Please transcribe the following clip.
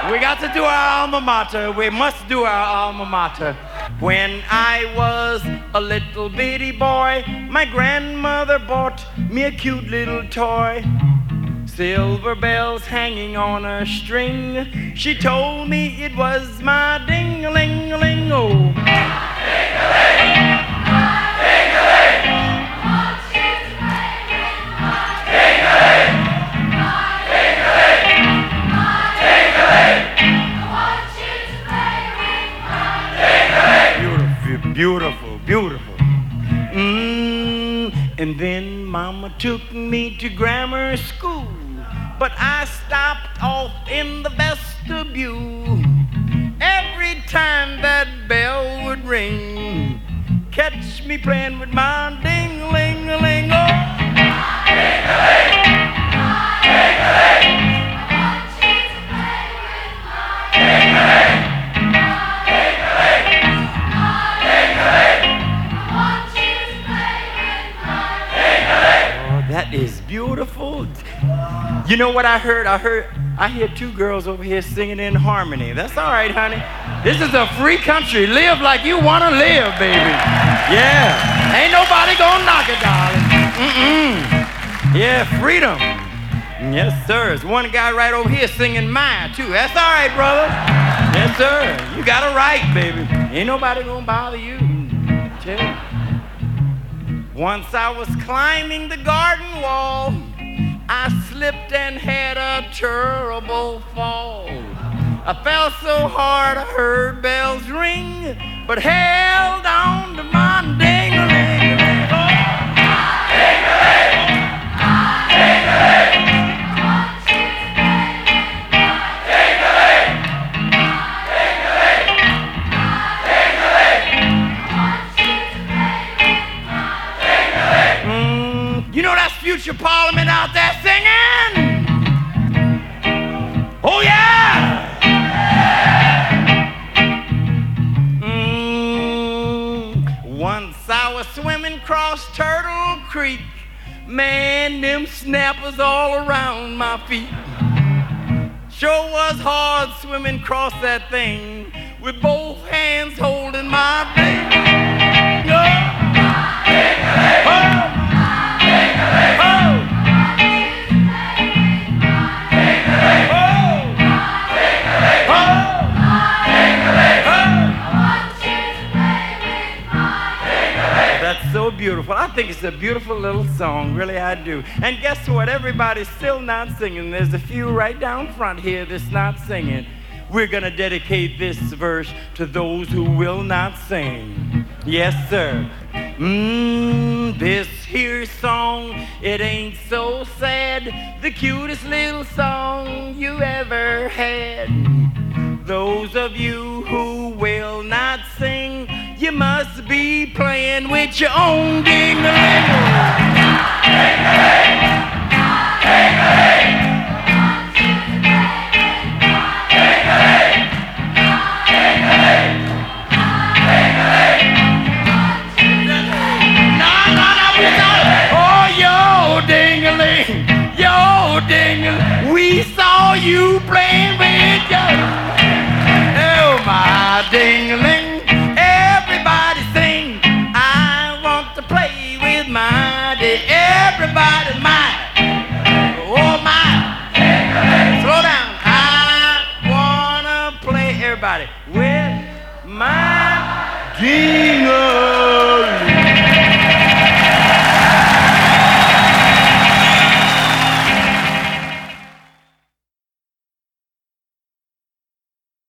We got to do our alma mater. We must do our alma mater. When I was a little bitty boy, my grandmother bought me a cute little toy. Silver bells hanging on a string. She told me it was my ding-a-ling-a-ling, oh. Ding-a-ling, ding-a-ling. Beautiful, beautiful. And then Mama took me to grammar school, but I stopped off in the vestibule. Every time that bell would ring, catch me playing with my ding-a-ling-a-ling, oh. Ding-a-ling, ding-a-ling. That is beautiful. You know what I heard? I hear two girls over here singing in harmony. That's all right, honey. This is a free country. Live like you want to live, baby. Yeah. Ain't nobody gonna knock it, darling. Yeah, freedom. Yes, sir. There's one guy right over here singing mine, too. That's all right, brother. Yes, sir. You got a right, baby. Ain't nobody gonna bother you. Tell you. Once I was climbing the garden wall, I slipped and had a terrible fall. I fell so hard I heard bells ring, but held on to my ding-a-ling-a-ling. Oh. Ding-a-ling, ding-a-ling. You know that's future Parliament out there singing? Oh, yeah! Once I was swimming across Turtle Creek. Man, them snappers all around my feet. Sure was hard swimming across that thing with both hands holding my baby. That's so beautiful. I think it's a beautiful little song, really I do. And guess what? Everybody's still not singing. There's a few right down front here that's not singing. We're gonna dedicate this verse to those who will not sing. Yes, sir. This here song, it ain't so sad. The cutest little song you ever had. Those of you who will not sing, you must be playing with your own ding-a-ling. Ding-a-ling, ding-a-ling. Ding-a-ling, we saw you playing with your, oh my ding-a-ling, everybody sing, I want to play with my ding, everybody mine, oh my, slow down, I wanna play, everybody, with my ding-a-ling.